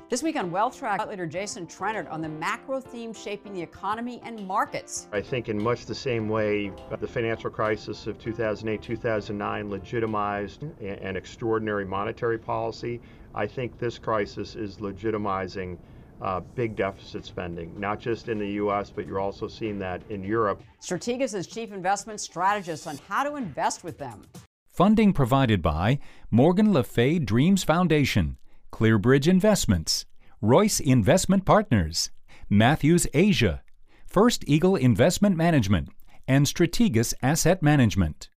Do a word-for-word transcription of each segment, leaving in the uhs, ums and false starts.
This week on Wealth Track, leader Jason Trennert on the macro theme shaping the economy and markets. I think in much the same way the financial crisis of two thousand eight, two thousand nine legitimized an extraordinary monetary policy, I think this crisis is legitimizing uh, big deficit spending, not just in the U S, but you're also seeing that in Europe. Strategas is chief investment strategist on how to invest with them. Funding provided by Morgan Le Fay Dreams Foundation, Clearbridge Investments, Royce Investment Partners, Matthews Asia, First Eagle Investment Management, and Strategas Asset Management.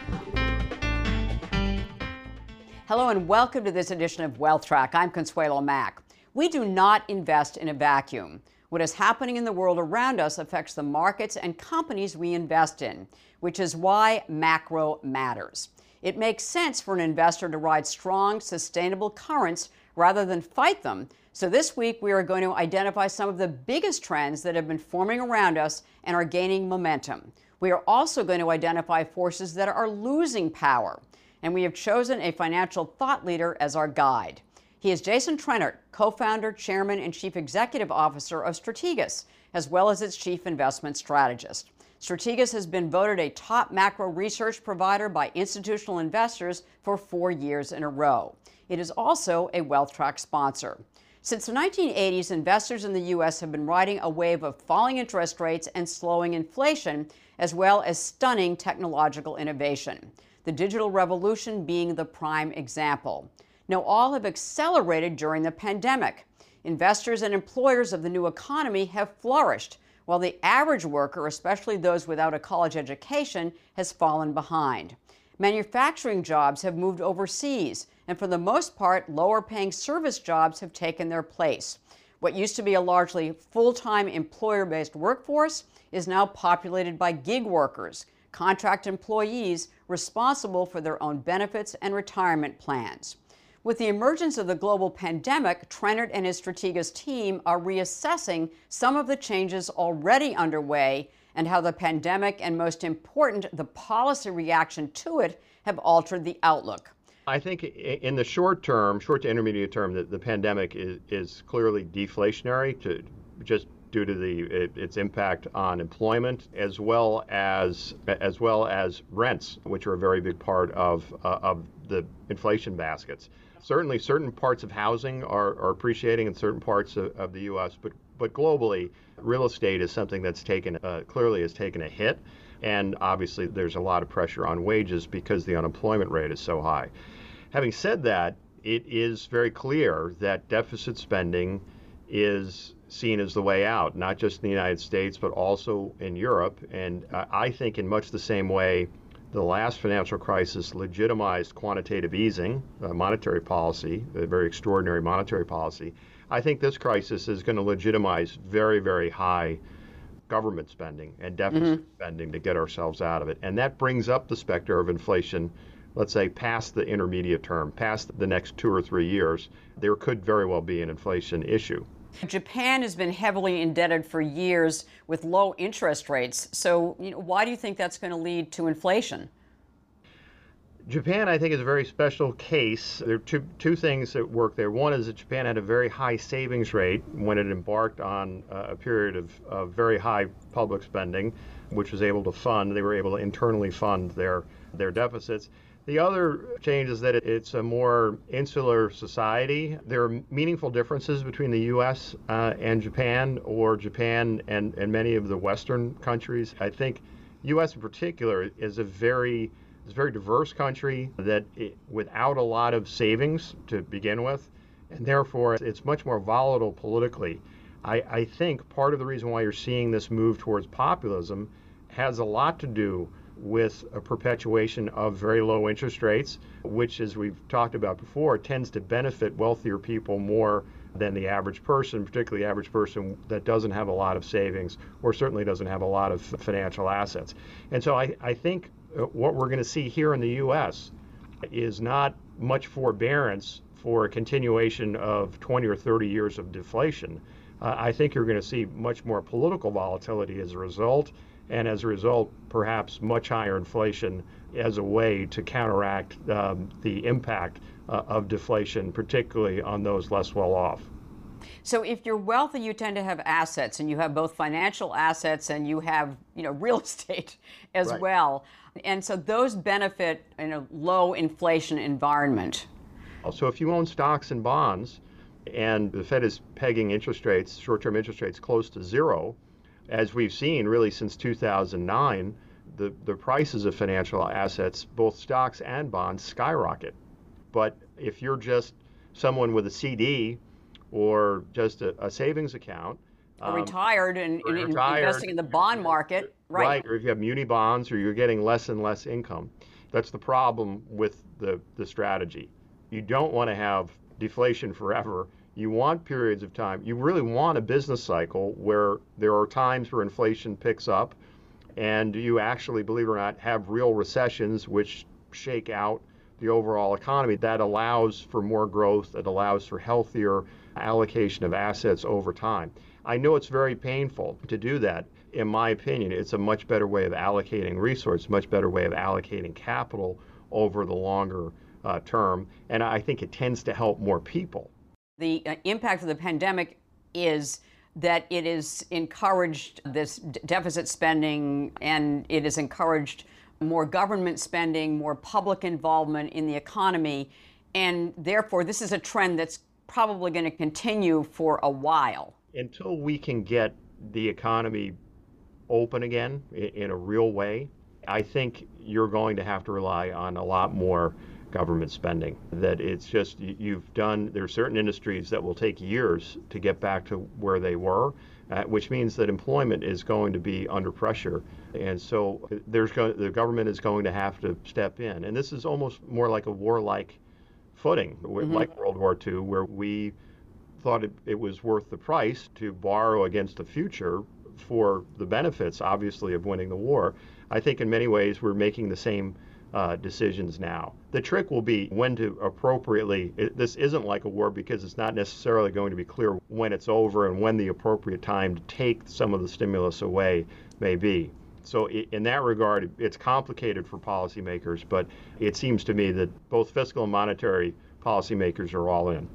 Hello and welcome to this edition of Wealth Track. I'm Consuelo Mack. We do not invest in a vacuum. What is happening in the world around us affects the markets and companies we invest in, which is why macro matters. It makes sense for an investor to ride strong, sustainable currents rather than fight them. So this week we are going to identify some of the biggest trends that have been forming around us and are gaining momentum. We are also going to identify forces that are losing power. And we have chosen a financial thought leader as our guide. He is Jason Trennert, co-founder, chairman, and chief executive officer of Strategas, as well as its chief investment strategist. Strategas has been voted a top macro research provider by institutional investors for four years in a row. It is also a Wealth Track sponsor. Since the nineteen eighties, investors in the U S have been riding a wave of falling interest rates and slowing inflation, as well as stunning technological innovation, the digital revolution being the prime example. Now, all have accelerated during the pandemic. Investors and employers of the new economy have flourished, while the average worker, especially those without a college education, has fallen behind. Manufacturing jobs have moved overseas, and for the most part, lower-paying service jobs have taken their place. What used to be a largely full-time employer-based workforce is now populated by gig workers, contract employees responsible for their own benefits and retirement plans. With the emergence of the global pandemic, Trennert and his Strategas team are reassessing some of the changes already underway and how the pandemic and, most important, the policy reaction to it have altered the outlook. I think in the short term, short to intermediate term, the, the pandemic is, is clearly deflationary to just due to the it, its impact on employment, as well as as well as rents, which are a very big part of uh, of the inflation baskets. Certainly, certain parts of housing are, are appreciating in certain parts of, of the U S, but but globally, real estate is something that's taken uh, clearly has taken a hit, and obviously there's a lot of pressure on wages because the unemployment rate is so high. Having said that, it is very clear that deficit spending is seen as the way out, not just in the United States, but also in Europe. And uh, I think in much the same way the last financial crisis legitimized quantitative easing, uh, monetary policy, a very extraordinary monetary policy, I think this crisis is going to legitimize very, very high government spending and deficit mm-hmm. spending to get ourselves out of it. And that brings up the specter of inflation, let's say, past the intermediate term, past the next two or three years. There could very well be an inflation issue. Japan has been heavily indebted for years with low interest rates. So, you know, why do you think that's going to lead to inflation? Japan, I think, is a very special case. There are two, two things that work there. One is that Japan had a very high savings rate when it embarked on uh, a period of, of very high public spending, which was able to fund, they were able to internally fund their, their deficits. The other change is that it's a more insular society. There are meaningful differences between the U S uh, and Japan, or Japan and, and many of the Western countries. I think U S in particular is a very, is a very diverse country that it, without a lot of savings to begin with, and therefore it's much more volatile politically. I, I think part of the reason why you're seeing this move towards populism has a lot to do with a perpetuation of very low interest rates, which, as we've talked about before, tends to benefit wealthier people more than the average person, particularly the average person that doesn't have a lot of savings or certainly doesn't have a lot of financial assets. And so I, I think what we're going to see here in the U S is not much forbearance for a continuation of twenty or thirty years of deflation. Uh, I think you're going to see much more political volatility as a result, and as a result, perhaps much higher inflation as a way to counteract um, the impact uh, of deflation, particularly on those less well off. So if you're wealthy, you tend to have assets, and you have both financial assets and you have, you know, real estate as Right. well. And so those benefit in a low inflation environment. So if you own stocks and bonds, and the Fed is pegging interest rates, short-term interest rates, close to zero, as we've seen really since two thousand nine, the, the prices of financial assets, both stocks and bonds, skyrocket. But if you're just someone with a C D or just a, a savings account, Or um, retired and, or and retired, investing in the bond market, right? right, or if you have muni bonds or you're getting less and less income, that's the problem with the, the strategy. You don't want to have deflation forever. You want periods of time. You really want a business cycle where there are times where inflation picks up and you actually, believe it or not, have real recessions which shake out the overall economy. That allows for more growth. It allows for healthier allocation of assets over time. I know it's very painful to do that. In my opinion, it's a much better way of allocating resources, much better way of allocating capital over the longer uh, term. And I think it tends to help more people. The uh, impact of the pandemic is that it has encouraged this d- deficit spending, and it has encouraged more government spending, more public involvement in the economy. And therefore, this is a trend that's probably going to continue for a while. Until we can get the economy open again in, in a real way, I think you're going to have to rely on a lot more government spending. That it's just, you've done, there are certain industries that will take years to get back to where they were, uh, which means that employment is going to be under pressure. And so there's going, the government is going to have to step in. And this is almost more like a warlike footing, mm-hmm. like World War Two, where we thought it, it was worth the price to borrow against the future for the benefits, obviously, of winning the war. I think in many ways we're making the same uh, decisions now. The trick will be when to appropriately, it, this isn't like a war because it's not necessarily going to be clear when it's over and when the appropriate time to take some of the stimulus away may be. So in that regard, it's complicated for policymakers, but it seems to me that both fiscal and monetary policymakers are all in.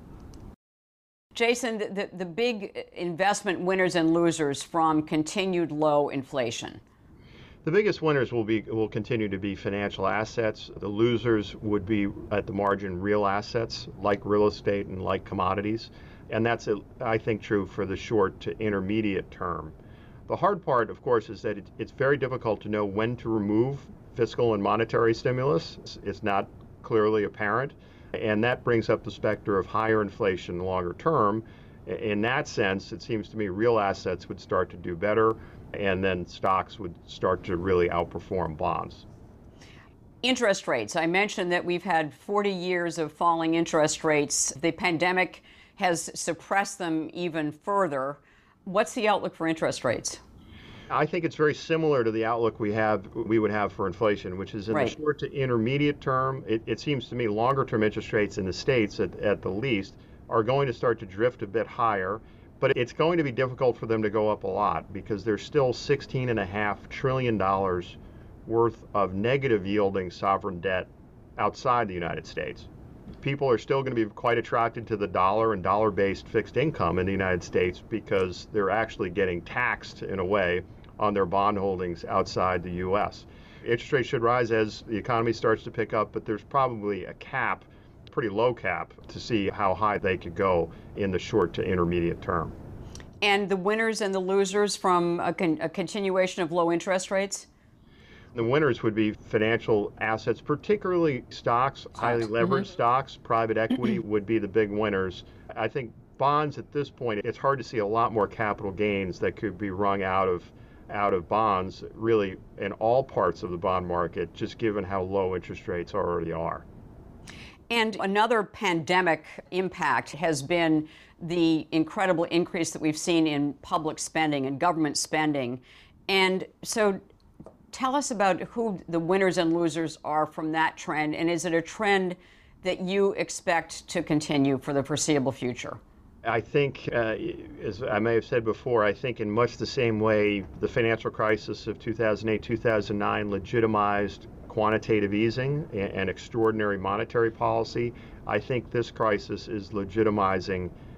Jason, the, the big investment winners and losers from continued low inflation. The biggest winners will be will continue to be financial assets. The losers would be at the margin real assets like real estate and like commodities. And that's, I think, true for the short to intermediate term. The hard part, of course, is that it, it's very difficult to know when to remove fiscal and monetary stimulus. It's, it's not clearly apparent. And that brings up the specter of higher inflation longer term. In that sense, it seems to me real assets would start to do better, and then stocks would start to really outperform bonds. Interest rates. I mentioned that we've had forty years of falling interest rates. The pandemic has suppressed them even further. What's the outlook for interest rates? I think it's very similar to the outlook we have we would have for inflation, which is in right. the short to intermediate term. It, it seems to me longer term interest rates in the States, at, at the least, are going to start to drift a bit higher. But it's going to be difficult for them to go up a lot because there's still sixteen point five trillion dollars worth of negative yielding sovereign debt outside the United States. People are still going to be quite attracted to the dollar and dollar-based fixed income in the United States because they're actually getting taxed in a way on their bond holdings outside the U S. Interest rates should rise as the economy starts to pick up, but there's probably a cap, pretty low cap, to see how high they could go in the short to intermediate term. And the winners and the losers from a, con- a continuation of low interest rates? The winners would be financial assets, particularly stocks, stocks. highly leveraged mm-hmm. stocks. Private equity would be the big winners. I think bonds at this point, it's hard to see a lot more capital gains that could be wrung out of out of bonds, really in all parts of the bond market, just given how low interest rates already are. And another pandemic impact has been the incredible increase that we've seen in public spending and government spending. And so tell us about who the winners and losers are from that trend, and is it a trend that you expect to continue for the foreseeable future? I think, uh, as I may have said before, I think in much the same way the financial crisis of two thousand eight, two thousand nine legitimized quantitative easing and extraordinary monetary policy, I think this crisis is legitimizing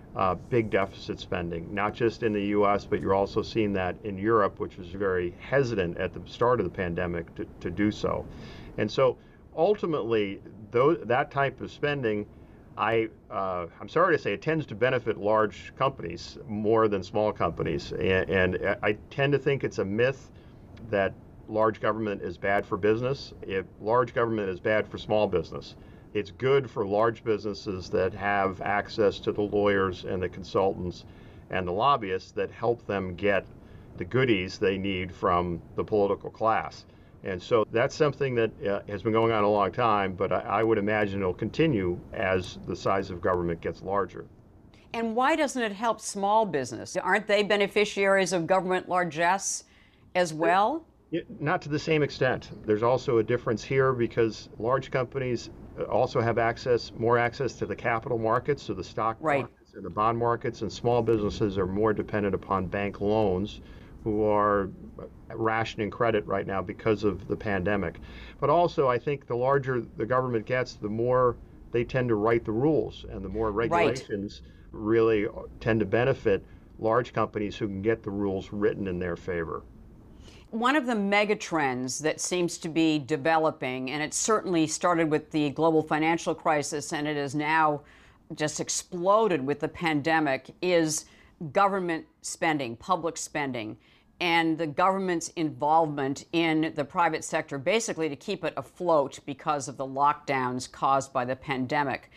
uh, big deficit spending, not just in the U S, but you're also seeing that in Europe, which was very hesitant at the start of the pandemic to, to do so. And so ultimately, those, that type of spending, I, uh, I'm sorry to say, it tends to benefit large companies more than small companies. And, and I tend to think it's a myth that large government is bad for business. If large government is bad for small business. It's good for large businesses that have access to the lawyers and the consultants and the lobbyists that help them get the goodies they need from the political class. And so that's something that uh, has been going on a long time, but I, I would imagine it'll continue as the size of government gets larger. And why doesn't it help small business? Aren't they beneficiaries of government largesse as well? It, not to the same extent. There's also a difference here because large companies also have access, more access to the capital markets, to the stock right. markets and the bond markets, and small businesses are more dependent upon bank loans, who are rationing credit right now because of the pandemic. But also, I think the larger the government gets, the more they tend to write the rules, and the more regulations right. really tend to benefit large companies who can get the rules written in their favor. One of the mega trends that seems to be developing, and it certainly started with the global financial crisis and it has now just exploded with the pandemic, is government spending, public spending, and the government's involvement in the private sector, basically to keep it afloat because of the lockdowns caused by the pandemic.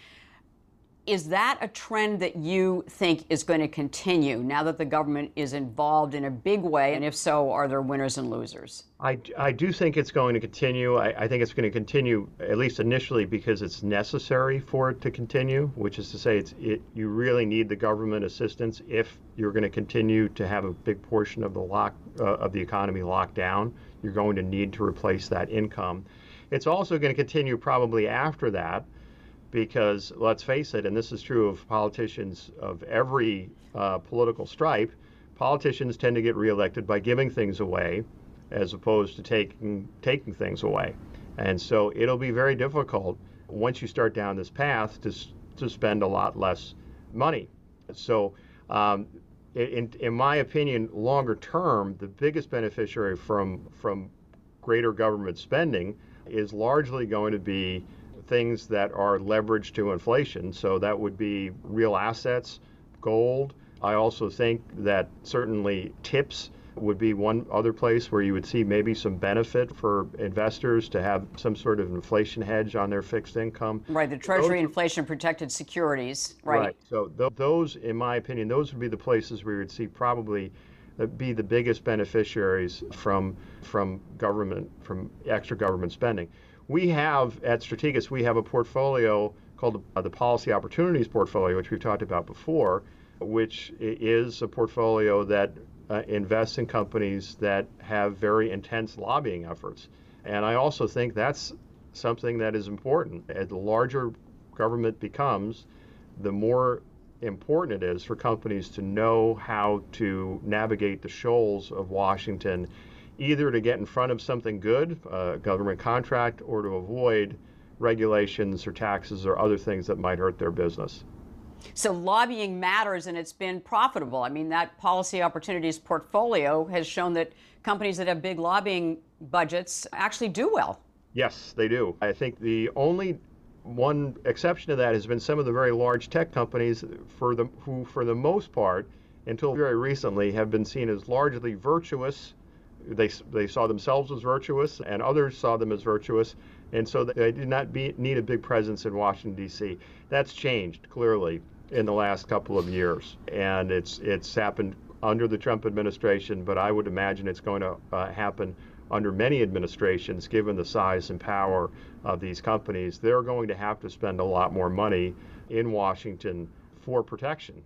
Is that a trend that you think is going to continue now that the government is involved in a big way? And if so, are there winners and losers? I, I do think it's going to continue. I, I think it's going to continue, at least initially, because it's necessary for it to continue, which is to say it's, it, you really need the government assistance if you're going to continue to have a big portion of the, lock, uh, of the economy locked down. You're going to need to replace that income. It's also going to continue probably after that, because let's face it, and this is true of politicians of every uh, political stripe, politicians tend to get reelected by giving things away as opposed to taking taking things away. And so it'll be very difficult once you start down this path to, to spend a lot less money. So um, in, in my opinion, longer term, the biggest beneficiary from, from greater government spending is largely going to be things that are leveraged to inflation. So that would be real assets, gold. I also think that certainly tips would be one other place where you would see maybe some benefit for investors to have some sort of inflation hedge on their fixed income. Right, the Treasury those, inflation protected securities, right? Right, so th- those, in my opinion, those would be the places where you would see probably be the biggest beneficiaries from, from government, from extra government spending. We have, at Strategas, we have a portfolio called the, uh, the Policy Opportunities Portfolio, which we've talked about before, which is a portfolio that uh, invests in companies that have very intense lobbying efforts. And I also think that's something that is important. As the larger government becomes, the more important it is for companies to know how to navigate the shoals of Washington, either to get in front of something good, a government contract, or to avoid regulations or taxes or other things that might hurt their business. So lobbying matters, and it's been profitable. I mean, that Policy Opportunities portfolio has shown that companies that have big lobbying budgets actually do well. Yes, they do. I think the only one exception to that has been some of the very large tech companies for the, who, for the most part, until very recently, have been seen as largely virtuous. They, they saw themselves as virtuous, and others saw them as virtuous, and so they did not be, need a big presence in Washington, D C. That's changed, clearly, in the last couple of years, and it's, it's happened under the Trump administration, but I would imagine it's going to uh, happen under many administrations, given the size and power of these companies. They're going to have to spend a lot more money in Washington for protection.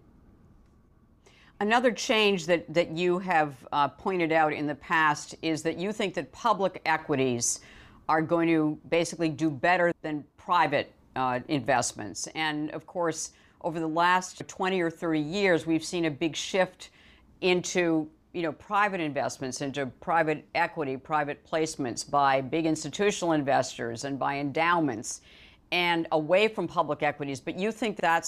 Another change that, that you have uh, pointed out in the past is that you think that public equities are going to basically do better than private uh, investments. And of course, over the last twenty or thirty years, we've seen a big shift into you know, private investments, into private equity, private placements by big institutional investors and by endowments, and away from public equities. But you think that's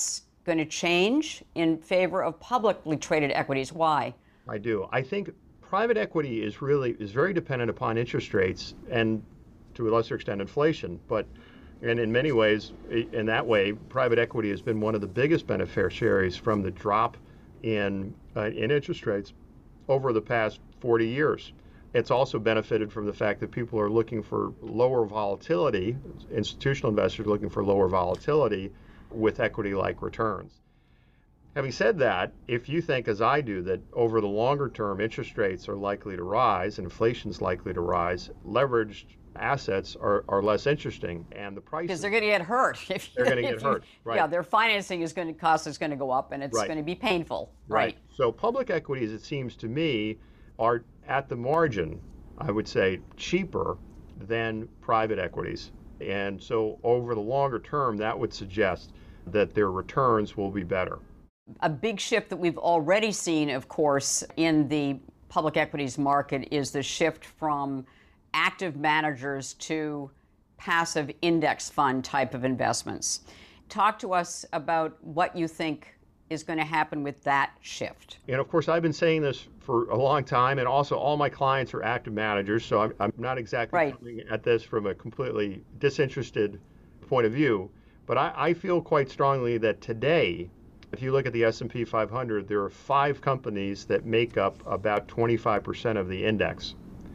going to change in favor of publicly traded equities. Why? I do. I think private equity is really is very dependent upon interest rates and to a lesser extent inflation. But and in many ways, in that way, private equity has been one of the biggest beneficiaries from the drop in uh, in interest rates over the past forty years. It's also benefited from the fact that people are looking for lower volatility, institutional investors are looking for lower volatility with equity-like returns. Having said that, if you think, as I do, that over the longer term interest rates are likely to rise and inflation is likely to rise, leveraged assets are, are less interesting, and the prices... Because they're going to get hurt. If they're going to get you, hurt, right. Yeah, their financing is going to, cost is going to go up, and it's right. going to be painful. Right. Right. So public equities, it seems to me, are at the margin, I would say, cheaper than private equities. And so over the longer term, that would suggest that their returns will be better. A big shift that we've already seen, of course, in the public equities market is the shift from active managers to passive index fund type of investments. Talk to us about what you think is going to happen with that shift. And of course, I've been saying this for a long time, and also all my clients are active managers, so I'm, I'm not exactly right. coming at this from a completely disinterested point of view, but I, I feel quite strongly that today, if you look at the S and P five hundred, there are five companies that make up about twenty-five percent of the index.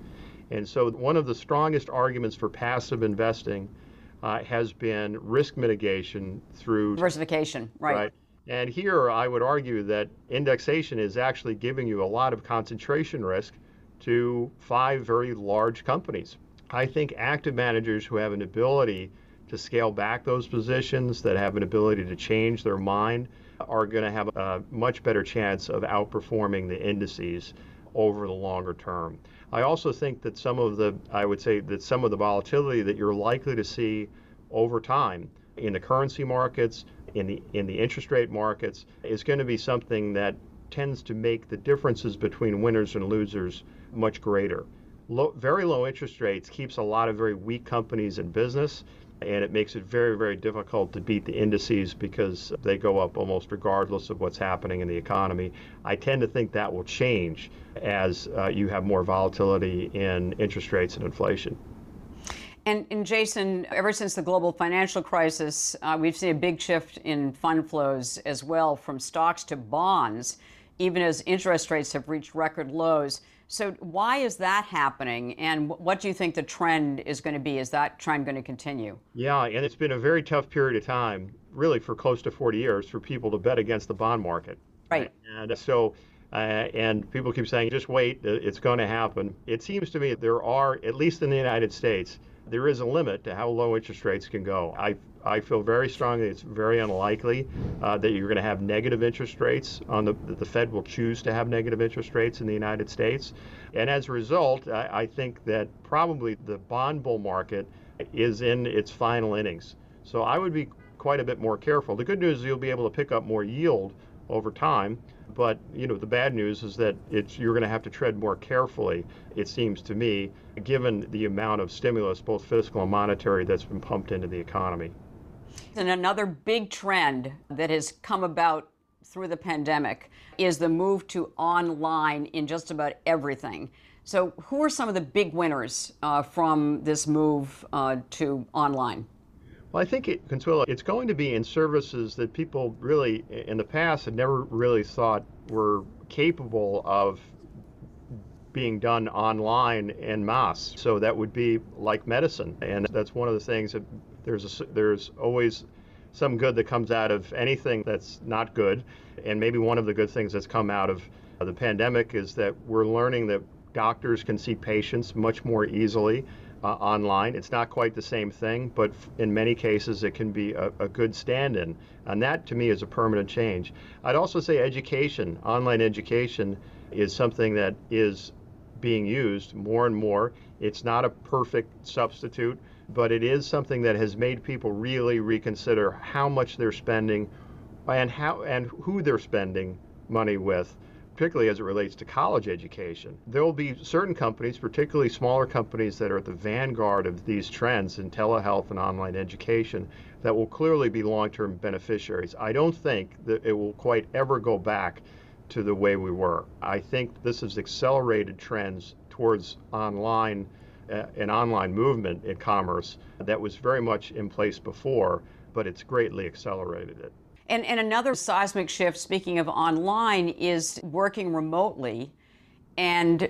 And so one of the strongest arguments for passive investing uh, has been risk mitigation through diversification, right. right. And here I would argue that indexation is actually giving you a lot of concentration risk to five very large companies. I think active managers who have an ability to scale back those positions, that have an ability to change their mind, are going to have a much better chance of outperforming the indices over the longer term. I also think that some of the, I would say that some of the volatility that you're likely to see over time in the currency markets, in the in the interest rate markets, is going to be something that tends to make the differences between winners and losers much greater. Low, very low interest rates keeps a lot of very weak companies in business, and it makes it very, very difficult to beat the indices because they go up almost regardless of what's happening in the economy. I tend to think that will change as uh, you have more volatility in interest rates and inflation. And, and Jason, ever since the global financial crisis, uh, we've seen a big shift in fund flows as well from stocks to bonds, even as interest rates have reached record lows. So why is that happening, and what do you think the trend is going to be? Is that trend going to continue? Yeah, and it's been a very tough period of time, really for close to forty years, for people to bet against the bond market. Right. And so, uh, and people keep saying, just wait, it's going to happen. It seems to me there are, at least in the United States, there is a limit to how low interest rates can go. I I feel very strongly it's very unlikely uh, that you're going to have negative interest rates on the that the Fed will choose to have negative interest rates in the United States. And as a result, I, I think that probably the bond bull market is in its final innings. So I would be quite a bit more careful. The good news is you'll be able to pick up more yield over time. But you know, the bad news is that it's you're going to have to tread more carefully, it seems to me, given the amount of stimulus, both fiscal and monetary, that's been pumped into the economy. And another big trend that has come about through the pandemic is the move to online in just about everything. So who are some of the big winners uh, from this move uh, to online? Well, I think, it, Consuelo, it's going to be in services that people really, in the past, had never really thought were capable of being done online en masse. So that would be like medicine. And that's one of the things that there's, a, there's always some good that comes out of anything that's not good. And maybe one of the good things that's come out of the pandemic is that we're learning that doctors can see patients much more easily Uh, online. It's not quite the same thing, but in many cases it can be a, a good stand-in. And that to me is a permanent change. I'd also say education, online education is something that is being used more and more. It's not a perfect substitute, but it is something that has made people really reconsider how much they're spending and how and who they're spending money with, particularly as it relates to college education. There will be certain companies, particularly smaller companies, that are at the vanguard of these trends in telehealth and online education, that will clearly be long-term beneficiaries. I don't think that it will quite ever go back to the way we were. I think this has accelerated trends towards online, uh, an online movement in commerce that was very much in place before, but it's greatly accelerated it. And, and another seismic shift, speaking of online, is working remotely and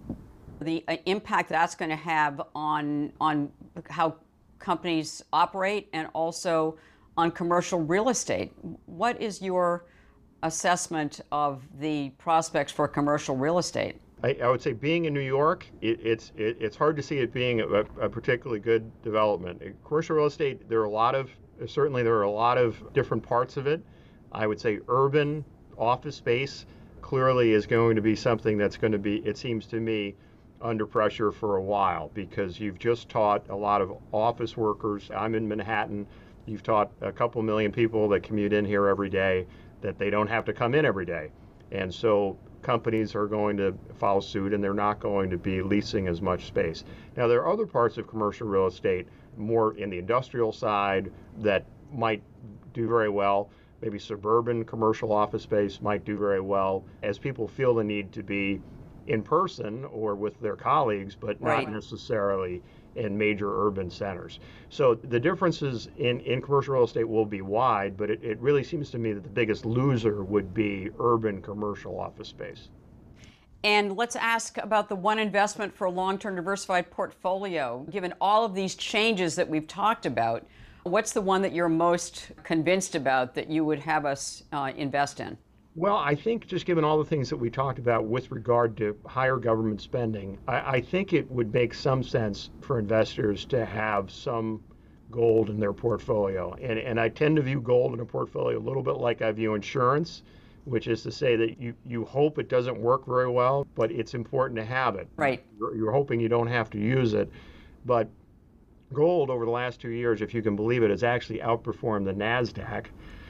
the uh, impact that's going to have on, on how companies operate and also on commercial real estate. What is your assessment of the prospects for commercial real estate? I, I would say being in New York, it, it's it, it's hard to see it being a, a particularly good development. In commercial real estate, there are a lot of, certainly there are a lot of different parts of it. I would say urban office space clearly is going to be something that's going to be, it seems to me, under pressure for a while, because you've just taught a lot of office workers. I'm in Manhattan. You've taught a couple million people that commute in here every day that they don't have to come in every day. And so companies are going to follow suit, and they're not going to be leasing as much space. Now, there are other parts of commercial real estate, more in the industrial side, that might do very well. Maybe suburban commercial office space might do very well as people feel the need to be in person or with their colleagues, but not Right. necessarily in major urban centers. So the differences in, in commercial real estate will be wide, but it, it really seems to me that the biggest loser would be urban commercial office space. And let's ask about the one investment for a long-term diversified portfolio. Given all of these changes that we've talked about, what's the one that you're most convinced about that you would have us uh, invest in? Well, I think just given all the things that we talked about with regard to higher government spending, I, I think it would make some sense for investors to have some gold in their portfolio. And, and I tend to view gold in a portfolio a little bit like I view insurance, which is to say that you, you hope it doesn't work very well, but it's important to have it. Right. You're, you're hoping you don't have to use it. But gold over the last two years, if you can believe it, has actually outperformed the NASDAQ.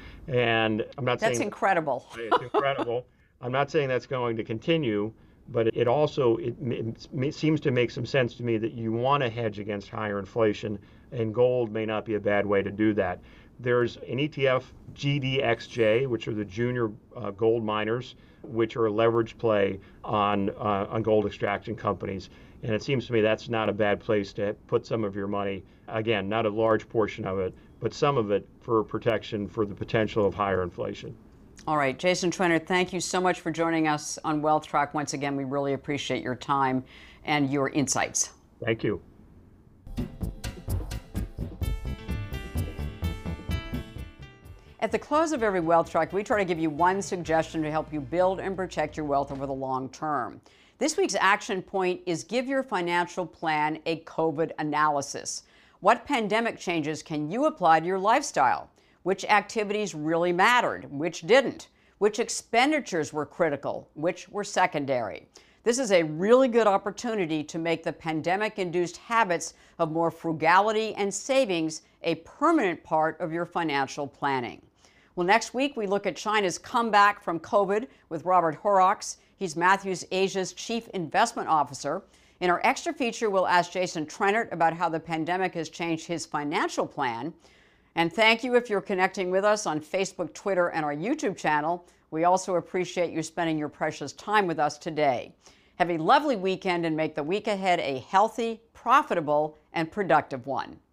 And I'm not That's saying incredible. it's incredible. I'm not saying that's going to continue, but it also it, it seems to make some sense to me that you want to hedge against higher inflation, and gold may not be a bad way to do that. There's an E T F, G D X J, which are the junior uh, gold miners, which are a leverage play on uh, on gold extraction companies. And it seems to me that's not a bad place to put some of your money. Again, not a large portion of it, but some of it for protection for the potential of higher inflation. All right, Jason Trennert, thank you so much for joining us on Wealth Track. Once again, we really appreciate your time and your insights. Thank you. At the close of every Wealth Track, we try to give you one suggestion to help you build and protect your wealth over the long term. This week's action point is give your financial plan a COVID analysis. What pandemic changes can you apply to your lifestyle? Which activities really mattered? Which didn't? Which expenditures were critical? Which were secondary? This is a really good opportunity to make the pandemic-induced habits of more frugality and savings a permanent part of your financial planning. Well, next week we look at China's comeback from COVID with Robert Horrocks. He's Matthews Asia's Chief Investment Officer. In our extra feature, we'll ask Jason Trennert about how the pandemic has changed his financial plan. And thank you if you're connecting with us on Facebook, Twitter, and our YouTube channel. We also appreciate you spending your precious time with us today. Have a lovely weekend and make the week ahead a healthy, profitable, and productive one.